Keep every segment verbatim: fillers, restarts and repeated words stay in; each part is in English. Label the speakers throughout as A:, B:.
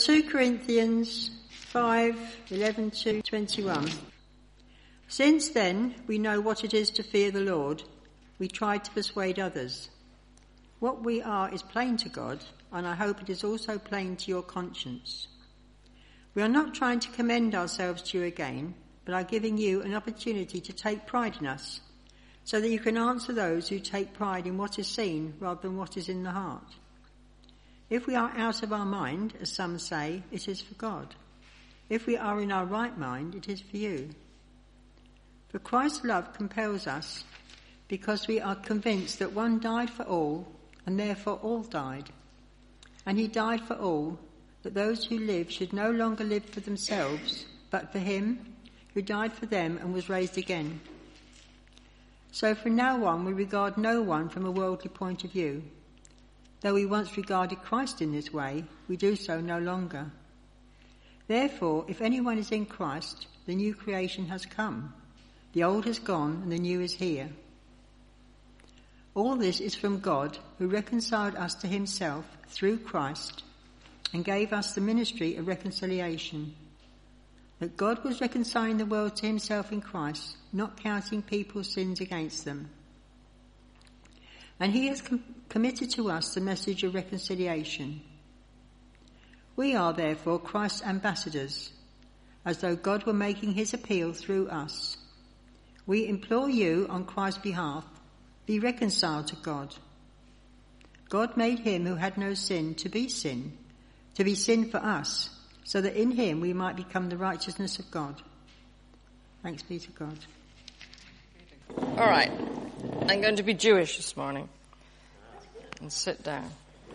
A: Second Corinthians five, eleven to twenty-one. Since then we know what it is to fear the Lord, we try to persuade others. What we are is plain to God, and I hope it is also plain to your conscience. We are not trying to commend ourselves to you again, but are giving you an opportunity to take pride in us, so that you can answer those who take pride in what is seen rather than what is in the heart. If we are out of our mind, as some say, it is for God. If we are in our right mind, it is for you. For Christ's love compels us, because we are convinced that one died for all, and therefore all died. And he died for all, that those who live should no longer live for themselves, but for him who died for them and was raised again. So from now on we regard no one from a worldly point of view. Though we once regarded Christ in this way, we do so no longer. Therefore, if anyone is in Christ, the new creation has come. The old has gone and the new is here. All this is from God, who reconciled us to himself through Christ and gave us the ministry of reconciliation. That God was reconciling the world to himself in Christ, not counting people's sins against them. And he has com- committed to us the message of reconciliation. We are therefore Christ's ambassadors, as though God were making his appeal through us. We implore you on Christ's behalf, be reconciled to God. God made him who had no sin to be sin, to be sin for us, so that in him we might become the righteousness of God. Thanks be to God.
B: All right. I'm going to be Jewish this morning. And sit down.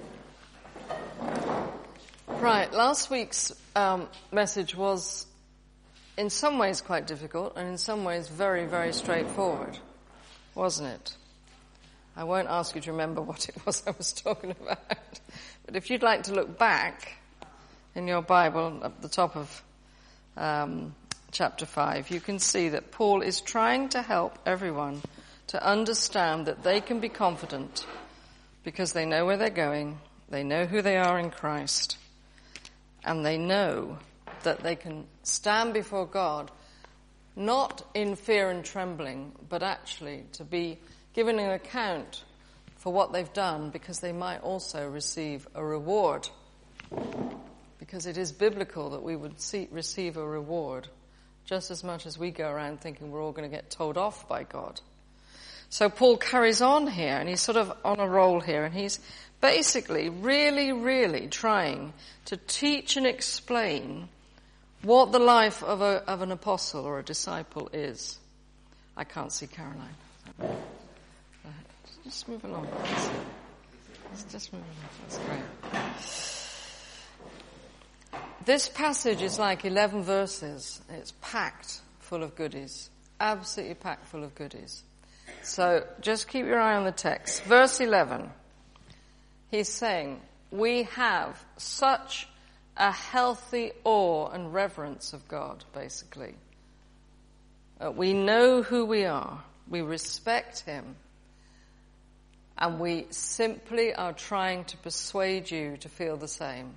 B: Right. Last week's um, message was in some ways quite difficult and in some ways very, very straightforward, wasn't it? I won't ask you to remember what it was I was talking about. But if you'd like to look back in your Bible at the top of um, chapter five, you can see that Paul is trying to help everyone to understand that they can be confident because they know where they're going, they know who they are in Christ, and they know that they can stand before God not in fear and trembling, but actually to be given an account for what they've done, because they might also receive a reward. Because it is biblical that we would see, receive a reward just as much as we go around thinking we're all going to get told off by God. So Paul carries on here, and he's sort of on a roll here, and he's basically really, really trying to teach and explain what the life of a of an apostle or a disciple is. I can't see Caroline. Right. Just move along. Let's just move along. That's great. This passage is like eleven verses. It's packed full of goodies. Absolutely packed full of goodies. So just keep your eye on the text. Verse eleven. He's saying, we have such a healthy awe and reverence of God, basically. Uh, we know who we are. We respect him. And we simply are trying to persuade you to feel the same.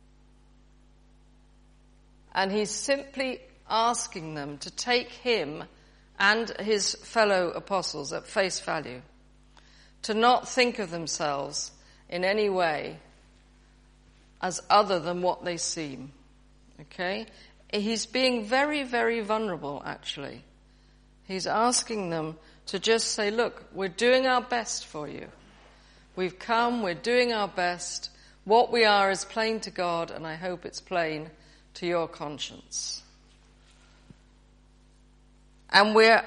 B: And he's simply asking them to take him and his fellow apostles at face value, to not think of themselves in any way as other than what they seem. Okay? He's being very, very vulnerable, actually. He's asking them to just say, look, we're doing our best for you. We've come, we're doing our best. What we are is plain to God, and I hope it's plain to your conscience. And we're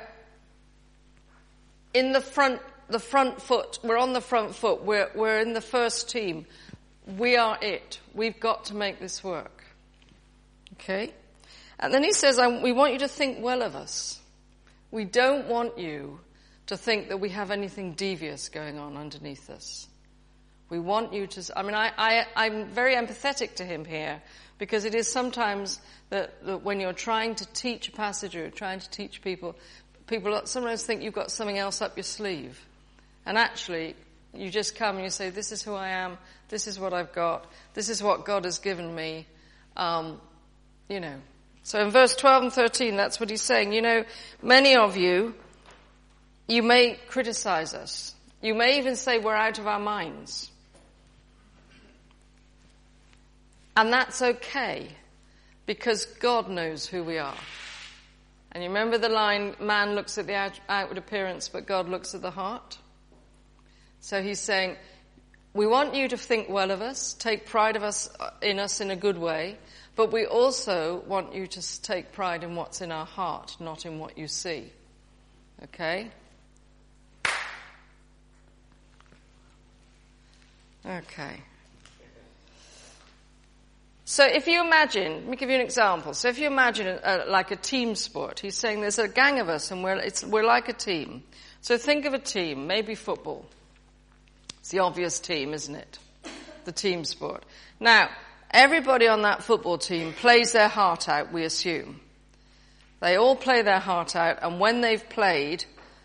B: in the front, the front foot. We're on the front foot. We're, we're in the first team. We are it. We've got to make this work. Okay? And then he says, I, we want you to think well of us. We don't want you to think that we have anything devious going on underneath us. We want you to, I mean, I, I, I'm very empathetic to him here, because it is sometimes that, that when you're trying to teach a passage or you're trying to teach people, people sometimes think you've got something else up your sleeve. And actually, you just come and you say, this is who I am, this is what I've got, this is what God has given me, Um, you know. So in verse twelve and thirteen, that's what he's saying. You know, many of you, you may criticize us. You may even say we're out of our minds. And that's okay, because God knows who we are. And you remember the line, man looks at the out- outward appearance, but God looks at the heart? So he's saying, we want you to think well of us, take pride of us in us in a good way, but we also want you to take pride in what's in our heart, not in what you see. Okay? Okay. So if you imagine, let me give you an example. So if you imagine a, a, like a team sport, he's saying there's a gang of us and we're, it's, we're like a team. So think of a team, maybe football. It's the obvious team, isn't it? The team sport. Now, everybody on that football team plays their heart out, we assume. They all play their heart out, and when they've played,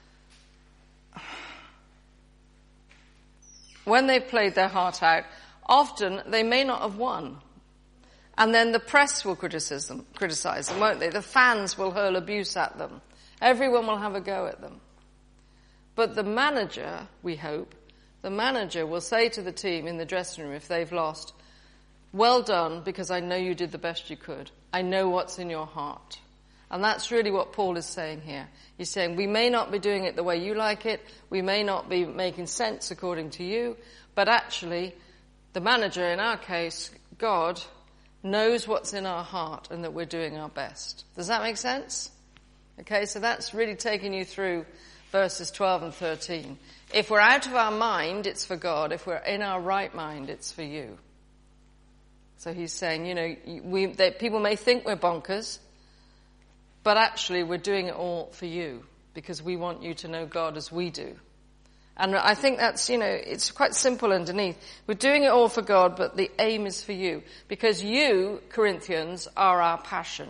B: when they've played their heart out, often they may not have won. And then the press will criticize them, criticize them, won't they? The fans will hurl abuse at them. Everyone will have a go at them. But the manager, we hope, the manager will say to the team in the dressing room if they've lost, well done, because I know you did the best you could. I know what's in your heart. And that's really what Paul is saying here. He's saying we may not be doing it the way you like it, we may not be making sense according to you, but actually the manager, in our case, God, knows what's in our heart and that we're doing our best. Does that make sense? Okay, so that's really taking you through verses twelve and thirteen. If we're out of our mind, it's for God. If we're in our right mind, it's for you. So he's saying, you know, we, they, people may think we're bonkers, but actually we're doing it all for you because we want you to know God as we do. And I think that's, you know, it's quite simple underneath. We're doing it all for God, but the aim is for you. Because you, Corinthians, are our passion.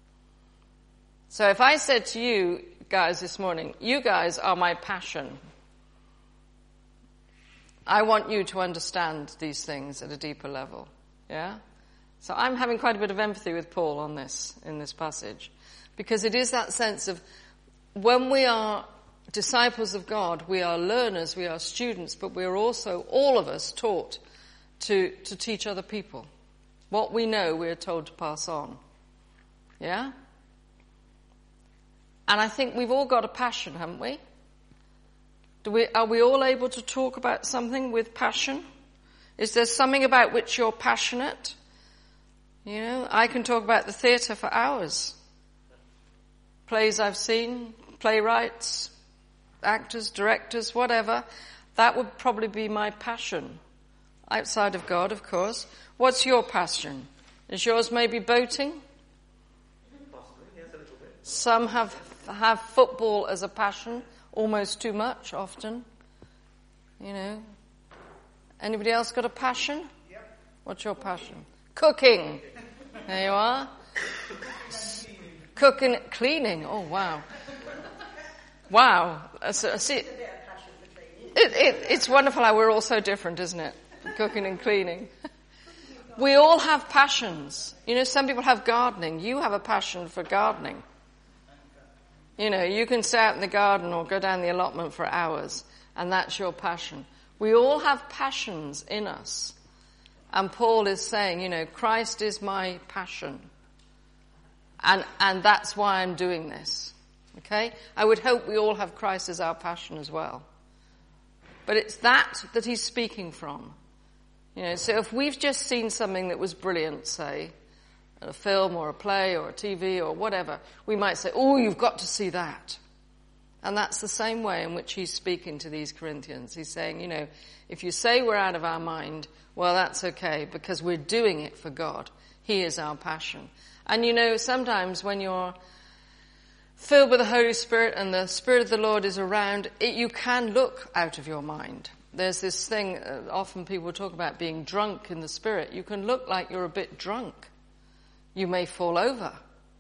B: So if I said to you guys this morning, you guys are my passion, I want you to understand these things at a deeper level. Yeah? So I'm having quite a bit of empathy with Paul on this, in this passage. Because it is that sense of when we are disciples of God, we are learners, we are students, but we are also, all of us, taught to, to teach other people. What we know, we are told to pass on. Yeah? And I think we've all got a passion, haven't we? Do we, are we all able to talk about something with passion? Is there something about which you're passionate? You know, I can talk about the theatre for hours. Plays I've seen, playwrights, actors, directors, whatever. That would probably be my passion. Outside of God, of course. What's your passion? Is yours maybe boating?
C: Possibly, yes, a little bit.
B: Some have have football as a passion, almost too much often. You know. Anybody else got a passion?
C: Yep.
B: What's your passion? Cooking. There you are. Cooking, cleaning. Oh, wow. Wow. So, see, it, it, it's wonderful how we're all so different, isn't it? Cooking and cleaning. We all have passions. You know, some people have gardening. You have a passion for gardening. You know, you can stay out in the garden or go down the allotment for hours, and that's your passion. We all have passions in us. And Paul is saying, you know, Christ is my passion. And, and that's why I'm doing this. Okay? I would hope we all have Christ as our passion as well. But it's that that he's speaking from. You know, so if we've just seen something that was brilliant, say, a film or a play or a T V or whatever, we might say, oh, you've got to see that. And that's the same way in which he's speaking to these Corinthians. He's saying, you know, if you say we're out of our mind, well, that's okay, because we're doing it for God. He is our passion. And you know, sometimes when you're filled with the Holy Spirit and the Spirit of the Lord is around, it, you can look out of your mind. There's this thing, uh, often people talk about being drunk in the Spirit. You can look like you're a bit drunk. You may fall over.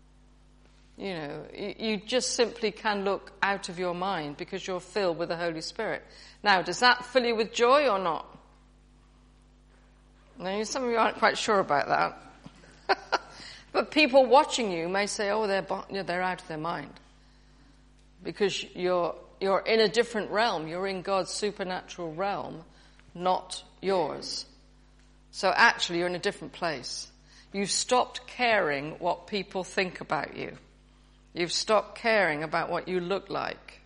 B: You know, you, you just simply can look out of your mind because you're filled with the Holy Spirit. Now, does that fill you with joy or not? Now, some of you aren't quite sure about that. But people watching you may say, oh, they're, they're out of their mind. Because you're, you're in a different realm. You're in God's supernatural realm, not yours. So actually you're in a different place. You've stopped caring what people think about you. You've stopped caring about what you look like.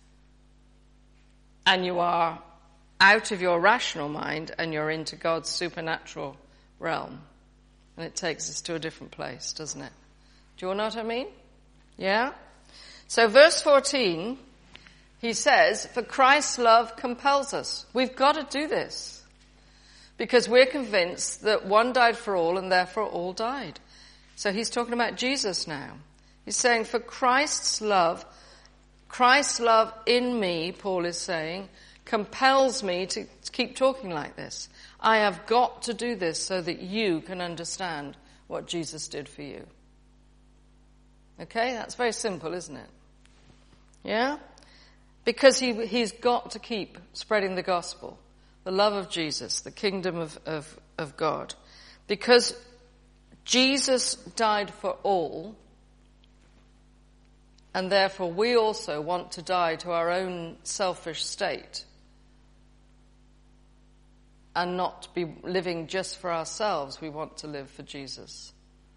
B: And you are out of your rational mind and you're into God's supernatural realm. And it takes us to a different place, doesn't it? Do you know what I mean? Yeah? So verse fourteen, he says, for Christ's love compels us. We've got to do this. Because we're convinced that one died for all and therefore all died. So he's talking about Jesus now. He's saying, for Christ's love, Christ's love in me, Paul is saying, compels me to keep talking like this. I have got to do this so that you can understand what Jesus did for you. Okay, that's very simple, isn't it? Yeah? Because he, he's got to keep spreading the gospel, the love of Jesus, the kingdom of, of, of God. Because Jesus died for all, and therefore we also want to die to our own selfish state and not be living just for ourselves. We want to live for Jesus.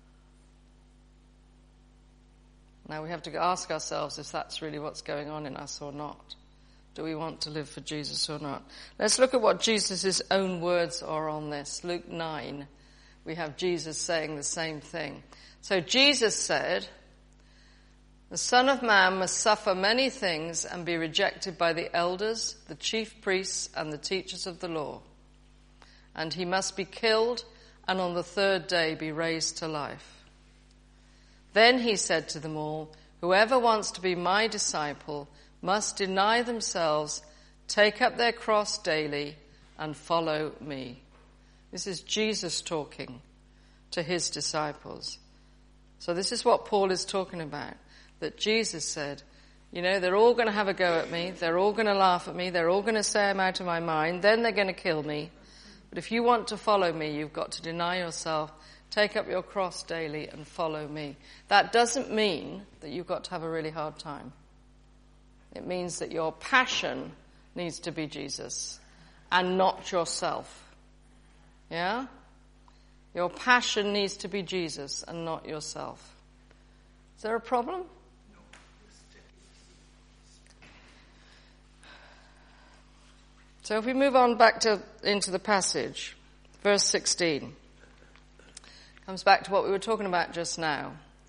B: Now we have to ask ourselves if that's really what's going on in us or not. Do we want to live for Jesus or not? Let's look at what Jesus' own words are on this. Luke nine, we have Jesus saying the same thing. So Jesus said, the Son of Man must suffer many things and be rejected by the elders, the chief priests, and the teachers of the law. And he must be killed and on the third day be raised to life. Then he said to them all, whoever wants to be my disciple must deny themselves, take up their cross daily, and follow me. This is Jesus talking to his disciples. So this is what Paul is talking about, that Jesus said, you know, they're all going to have a go at me, they're all going to laugh at me, they're all going to say I'm out of my mind, then they're going to kill me. But if you want to follow me, you've got to deny yourself, take up your cross daily, and follow me. That doesn't mean that you've got to have a really hard time. It means that your passion needs to be Jesus and not yourself. Yeah? Your passion needs to be Jesus and not yourself. Is there a problem? So if we move on back to into the passage, verse sixteen, comes back to what we were talking about just now.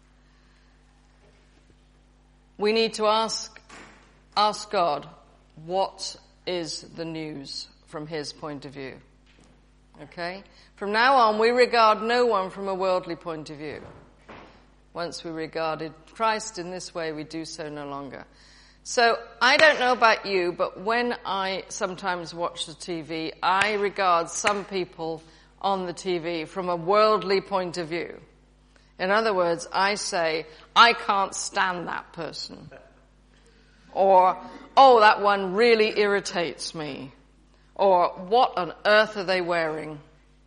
B: We need to ask ask God, what is the news from his point of view? Okay? From now on, we regard no one from a worldly point of view. Once we regarded Christ in this way, we do so no longer. So, I don't know about you, but when I sometimes watch the T V, I regard some people on the T V from a worldly point of view. In other words, I say, I can't stand that person. Or, oh, that one really irritates me. Or, what on earth are they wearing?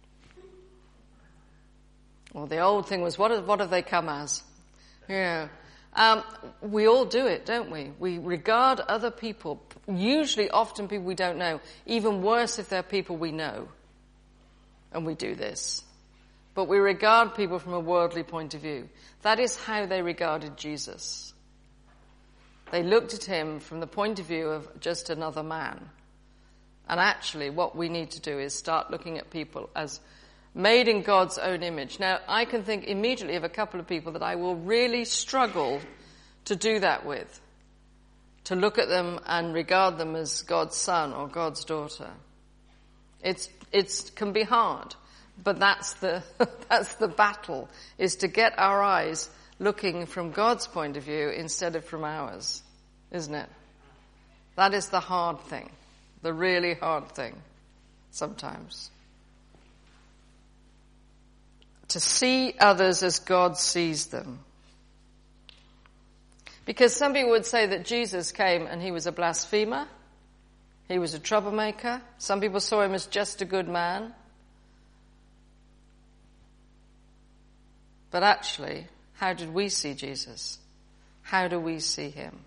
B: Well, the old thing was, what, what have they come as? Yeah. Um, we all do it, don't we? We regard other people, usually often people we don't know, even worse if they're people we know. And we do this. But we regard people from a worldly point of view. That is how they regarded Jesus. They looked at him from the point of view of just another man. And actually, what we need to do is start looking at people as made in God's own image. Now, I can think immediately of a couple of people that I will really struggle to do that with. To look at them and regard them as God's son or God's daughter. It's, it's, can be hard. But that's the, that's the battle, is to get our eyes looking from God's point of view instead of from ours. Isn't it? That is the hard thing. The really hard thing. Sometimes. To see others as God sees them. Because some people would say that Jesus came and he was a blasphemer. He was a troublemaker. Some people saw him as just a good man. But actually, how did we see Jesus? How do we see him?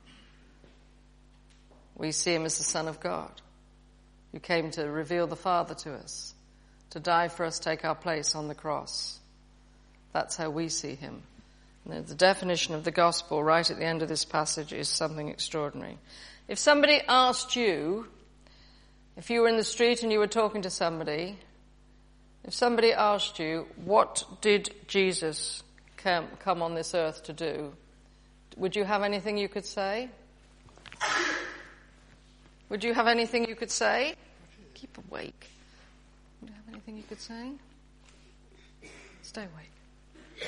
B: We see him as the Son of God, who came to reveal the Father to us, to die for us, take our place on the cross. That's how we see him. And the definition of the gospel right at the end of this passage is something extraordinary. If somebody asked you, if you were in the street and you were talking to somebody, if somebody asked you, what did Jesus come, come on this earth to do? Would you have anything you could say? Would you have anything you could say? Keep awake. Would you have anything you could say? Stay awake.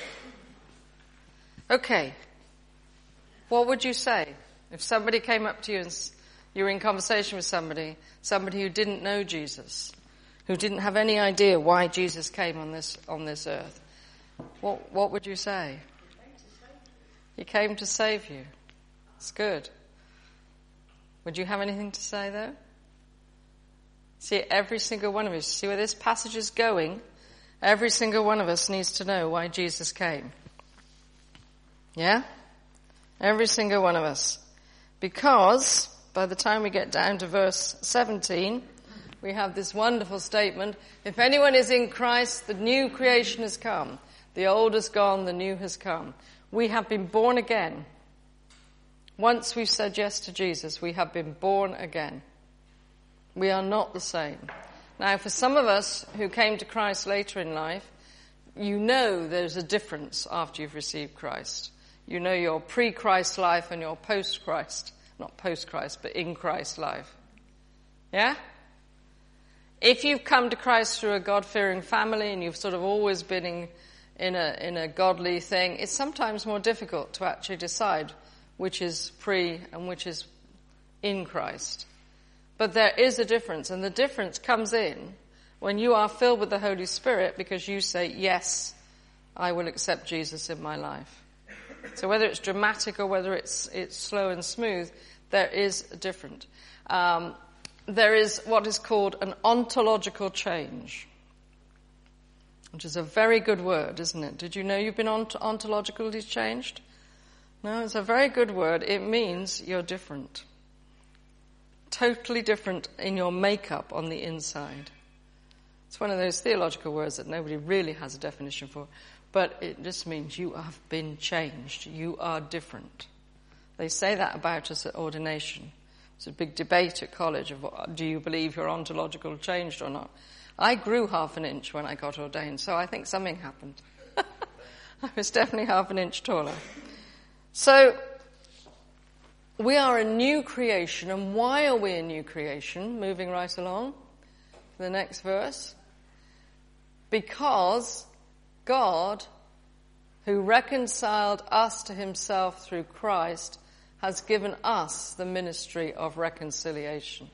B: Okay. What would you say if somebody came up to you and you were in conversation with somebody, somebody who didn't know Jesus, who didn't have any idea why Jesus came on this on this earth? What what would you say? He came to save you. It's good. Would you have anything to say, though? See, every single one of us, see where this passage is going? Every single one of us needs to know why Jesus came. Yeah? Every single one of us. Because by the time we get down to verse seventeen, we have this wonderful statement, if anyone is in Christ, the new creation has come. The old is gone, the new has come. We have been born again. Once we've said yes to Jesus, we have been born again. We are not the same. Now, for some of us who came to Christ later in life, you know there's a difference after you've received Christ. You know your pre-Christ life and your post-Christ, not post-Christ, but in Christ life. Yeah? If you've come to Christ through a God-fearing family and you've sort of always been in, in a in a godly thing, it's sometimes more difficult to actually decide which is pre and which is in Christ. But there is a difference, and the difference comes in when you are filled with the Holy Spirit because you say, yes, I will accept Jesus in my life. So whether it's dramatic or whether it's it's slow and smooth, there is a difference. Um, there is what is called an ontological change, which is a very good word, isn't it? Did you know you've been ont- ontologically changed? No, it's a very good word. It means you're different. Totally different in your makeup on the inside. It's one of those theological words that nobody really has a definition for, but it just means you have been changed. You are different. They say that about us at ordination. It's a big debate at college of what, do you believe you're ontological changed or not? I grew half an inch when I got ordained, so I think something happened. I was definitely half an inch taller. So, we are a new creation, and why are we a new creation? Moving right along to the next verse. Because God, who reconciled us to himself through Christ, has given us the ministry of reconciliation.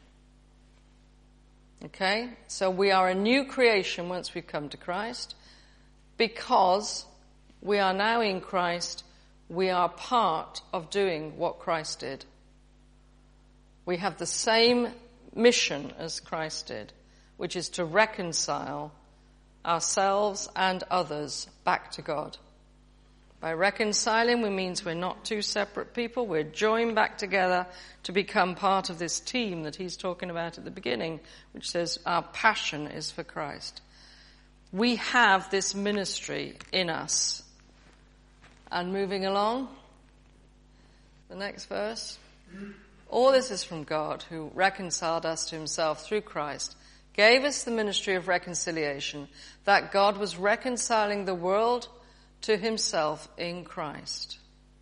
B: Okay? So we are a new creation once we've come to Christ. Because we are now in Christ, we are part of doing what Christ did. We have the same mission as Christ did, which is to reconcile ourselves and others back to God. By reconciling, we means we're not two separate people. We're joined back together to become part of this team that he's talking about at the beginning, which says our passion is for Christ. We have this ministry in us. And moving along, the next verse. All this is from God, who reconciled us to himself through Christ, gave us the ministry of reconciliation, that God was reconciling the world to himself in Christ.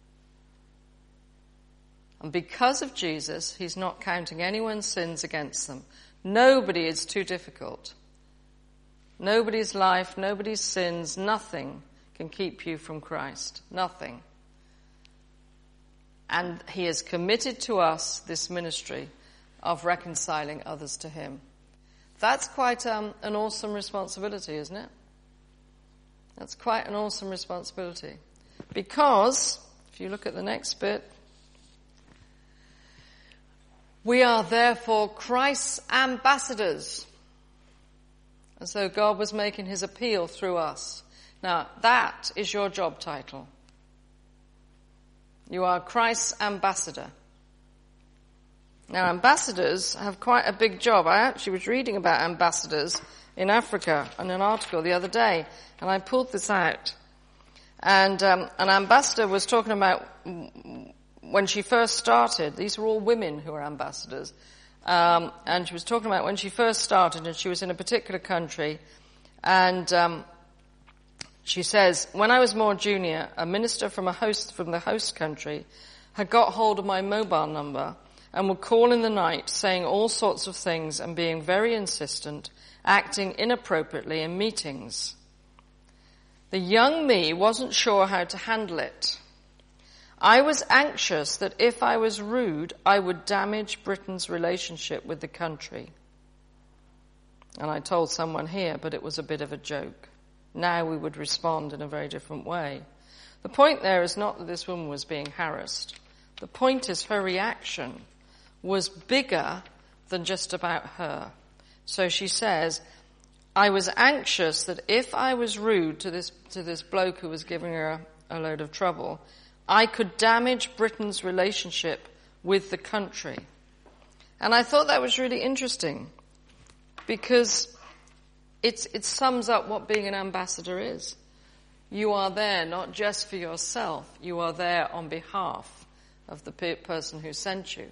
B: And because of Jesus, he's not counting anyone's sins against them. Nobody is too difficult. Nobody's life, nobody's sins, nothing can keep you from Christ. Nothing. And he has committed to us this ministry of reconciling others to him. That's quite um, an awesome responsibility, isn't it? That's quite an awesome responsibility. Because, if you look at the next bit, we are therefore Christ's ambassadors, as though God was making his appeal through us. Now, that is your job title. You are Christ's ambassador. Now, ambassadors have quite a big job. I actually was reading about ambassadors in Africa in an article the other day, and I pulled this out. And um, an ambassador was talking about when she first started. These were all women who were ambassadors. Um, and she was talking about when she first started, and she was in a particular country. And um, she says, when I was more junior, a minister from a host from the host country had got hold of my mobile number and would call in the night saying all sorts of things and being very insistent, acting inappropriately in meetings. The young me wasn't sure how to handle it. I was anxious that if I was rude, I would damage Britain's relationship with the country. And I told someone here, but it was a bit of a joke. Now we would respond in a very different way. The point there is not that this woman was being harassed. The point is her reaction was bigger than just about her. So she says, I was anxious that if I was rude to this to this bloke who was giving her a, a load of trouble, I could damage Britain's relationship with the country. And I thought that was really interesting because it's, it sums up what being an ambassador is. You are there not just for yourself, you are there on behalf of the pe- person who sent you.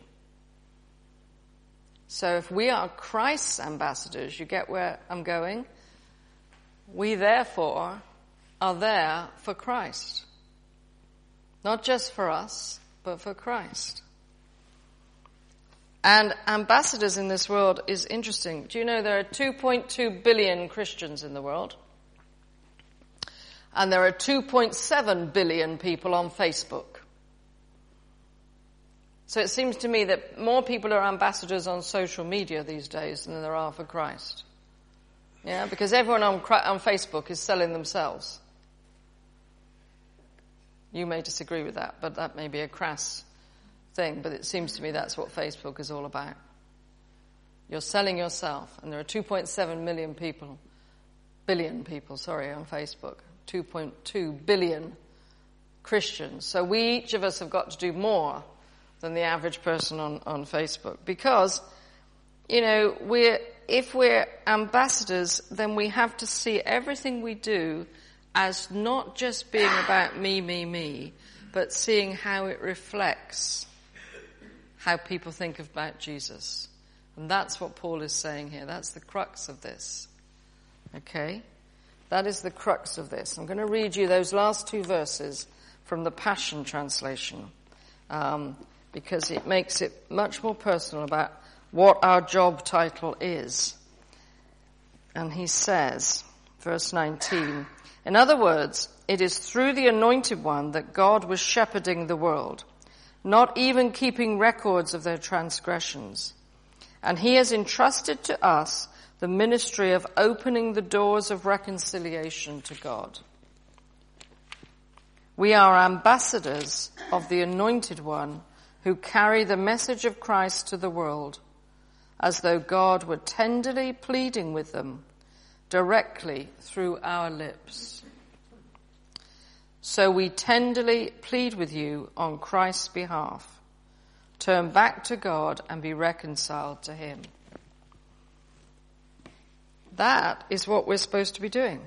B: So if we are Christ's ambassadors, you get where I'm going? We therefore are there for Christ. Not just for us, but for Christ. And ambassadors in this world is interesting. Do you know there are two point two billion Christians in the world? And there are two point seven billion people on Facebook. So it seems to me that more people are ambassadors on social media these days than there are for Christ. Yeah, because everyone on, on Facebook is selling themselves. You may disagree with that, but that may be a crass thing, but it seems to me that's what Facebook is all about. You're selling yourself, and there are two point seven million people, billion people, sorry, on Facebook, two point two billion Christians. So we, each of us, have got to do more than the average person on, on Facebook. Because, you know, we're, if we're ambassadors, then we have to see everything we do as not just being about me, me, me, but seeing how it reflects how people think about Jesus. And that's what Paul is saying here. That's the crux of this. Okay? That is the crux of this. I'm going to read you those last two verses from the Passion Translation, um, because it makes it much more personal about what our job title is. And he says, verse nineteen, in other words, it is through the Anointed One that God was shepherding the world, not even keeping records of their transgressions. And he has entrusted to us the ministry of opening the doors of reconciliation to God. We are ambassadors of the Anointed One who carry the message of Christ to the world, as though God were tenderly pleading with them directly through our lips. So we tenderly plead with you on Christ's behalf. Turn back to God and be reconciled to him. That is what we're supposed to be doing.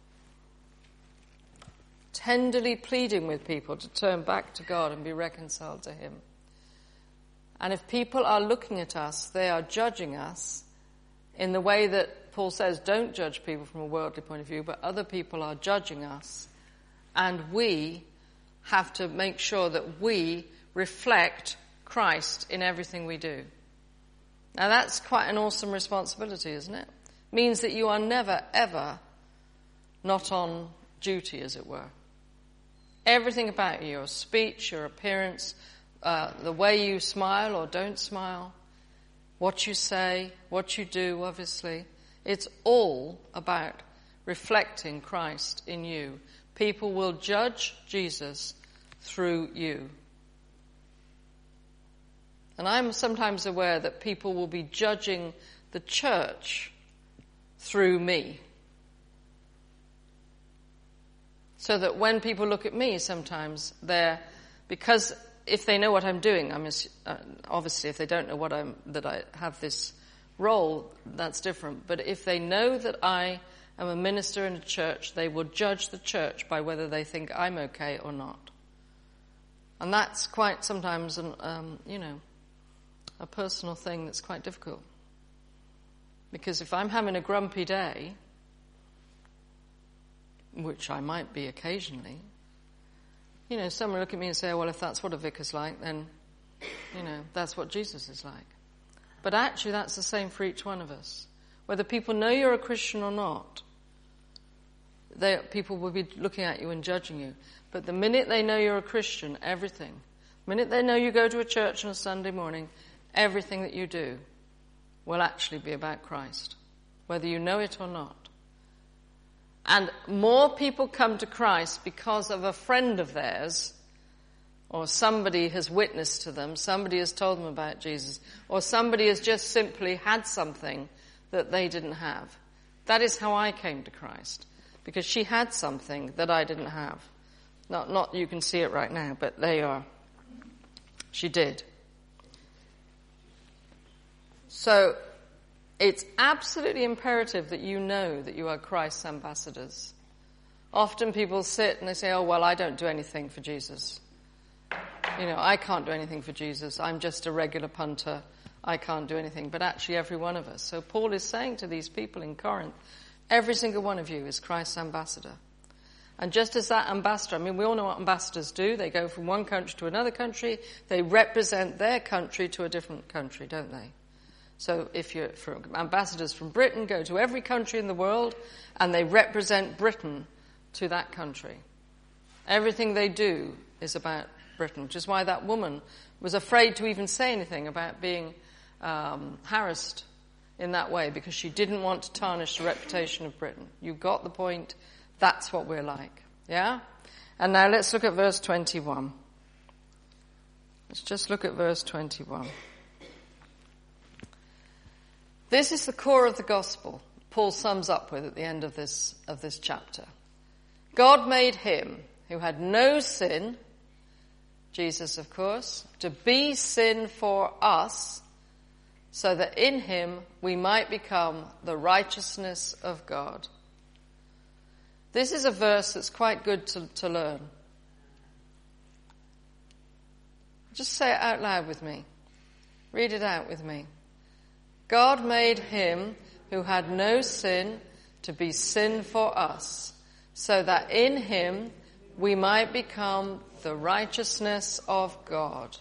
B: Tenderly pleading with people to turn back to God and be reconciled to him. And if people are looking at us, they are judging us in the way that Paul says, don't judge people from a worldly point of view, but other people are judging us. And we have to make sure that we reflect Christ in everything we do. Now that's quite an awesome responsibility, isn't it? It means that you are never, ever not on duty, as it were. Everything about you, your speech, your appearance, uh, the way you smile or don't smile, what you say, what you do, obviously, it's all about reflecting Christ in you. People will judge Jesus through you. And I'm sometimes aware that people will be judging the church through me. So that when people look at me sometimes, they're, because if they know what I'm doing, I'm uh, obviously if they don't know what I'm, that I have this role, that's different. But if they know that I am a minister in a church, they will judge the church by whether they think I'm okay or not. And that's quite sometimes, an, um, you know, a personal thing that's quite difficult. Because if I'm having a grumpy day, which I might be occasionally, you know, someone will look at me and say, oh, well, if that's what a vicar's like, then, you know, that's what Jesus is like. But actually that's the same for each one of us. Whether people know you're a Christian or not, they, people will be looking at you and judging you. But the minute they know you're a Christian, everything, the minute they know you go to a church on a Sunday morning, everything that you do will actually be about Christ, whether you know it or not. And more people come to Christ because of a friend of theirs, or somebody has witnessed to them, somebody has told them about Jesus, or somebody has just simply had something that they didn't have. That is how I came to Christ, because she had something that I didn't have. Not, not you can see it right now, but there you are. She did. So, it's absolutely imperative that you know that you are Christ's ambassadors. Often people sit and they say, oh, well, I don't do anything for Jesus. You know, I can't do anything for Jesus. I'm just a regular punter. I can't do anything. But actually every one of us. So Paul is saying to these people in Corinth, every single one of you is Christ's ambassador. And just as that ambassador, I mean, we all know what ambassadors do. They go from one country to another country. They represent their country to a different country, don't they? So if you're for ambassadors from Britain go to every country in the world and they represent Britain to that country. Everything they do is about Britain, which is why that woman was afraid to even say anything about being um, harassed in that way, because she didn't want to tarnish the reputation of Britain. You got the point. That's what we're like. Yeah? And now let's look at verse twenty-one. Let's just look at verse twenty-one. This is the core of the gospel Paul sums up with at the end of this, of this chapter. God made him who had no sin, Jesus of course, to be sin for us, so that in him we might become the righteousness of God. This is a verse that's quite good to, to learn. Just say it out loud with me. Read it out with me. God made him who had no sin to be sin for us, so that in him we might become the righteousness of God.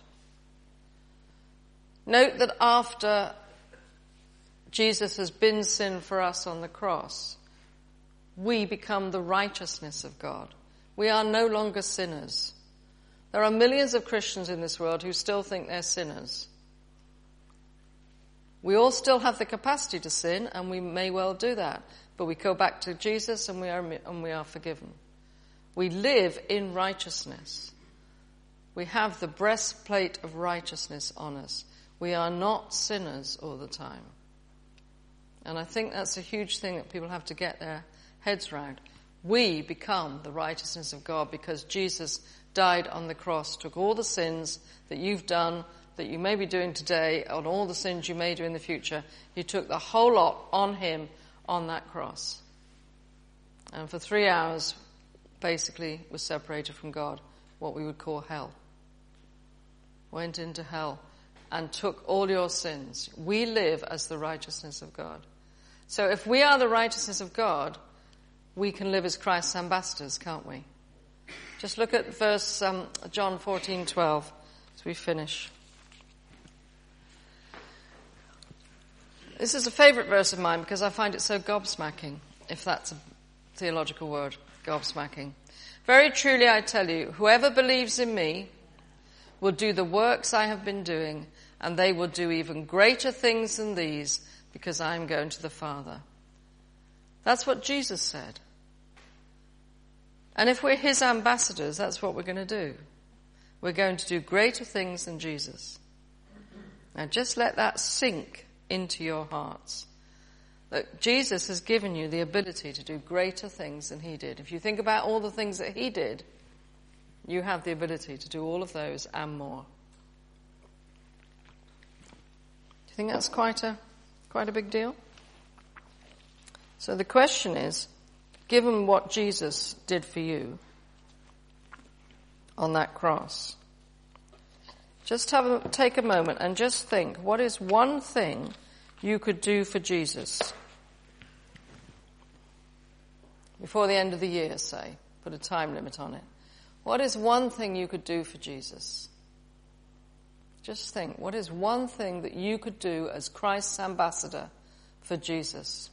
B: Note that after Jesus has been sin for us on the cross, we become the righteousness of God. We are no longer sinners. There are millions of Christians in this world who still think they're sinners. We all still have the capacity to sin, and we may well do that. But we go back to Jesus and we are, and we are forgiven. We live in righteousness. We have the breastplate of righteousness on us. We are not sinners all the time. And I think that's a huge thing that people have to get their heads round. We become the righteousness of God because Jesus died on the cross, took all the sins that you've done, that you may be doing today, and all the sins you may do in the future. He took the whole lot on him on that cross. And for three hours, basically, was separated from God, what we would call hell. Went into hell and took all your sins. We live as the righteousness of God. So if we are the righteousness of God, we can live as Christ's ambassadors, can't we? Just look at verse um, John fourteen twelve as we finish. This is a favourite verse of mine because I find it so gobsmacking, if that's a theological word, gobsmacking. Very truly I tell you, whoever believes in me will do the works I have been doing, and they will do even greater things than these, because I am going to the Father. That's what Jesus said. And if we're his ambassadors, that's what we're going to do. We're going to do greater things than Jesus. Now just let that sink into your hearts. that Jesus has given you the ability to do greater things than he did. If you think about all the things that he did, you have the ability to do all of those and more. Do you think that's quite a, quite a big deal? So the question is, given what Jesus did for you on that cross, just have a, take a moment and just think, what is one thing you could do for Jesus before the end of the year, say? Put a time limit on it. What is one thing you could do for Jesus? Just think, what is one thing that you could do as Christ's ambassador for Jesus?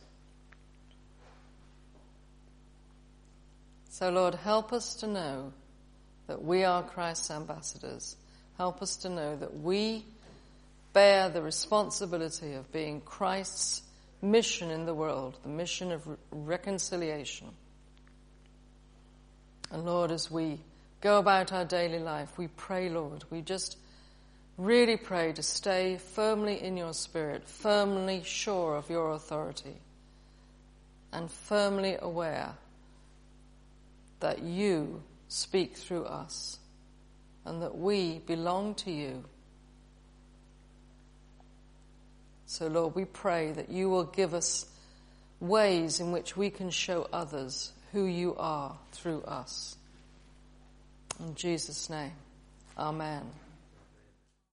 B: So, Lord, help us to know that we are Christ's ambassadors. Help us to know that we bear the responsibility of being Christ's mission in the world, the mission of re- reconciliation. And Lord, as we go about our daily life, we pray, Lord, we just really pray to stay firmly in your spirit, firmly sure of your authority, and firmly aware that you speak through us and that we belong to you. So, Lord, we pray that you will give us ways in which we can show others who you are through us. In Jesus' name, amen.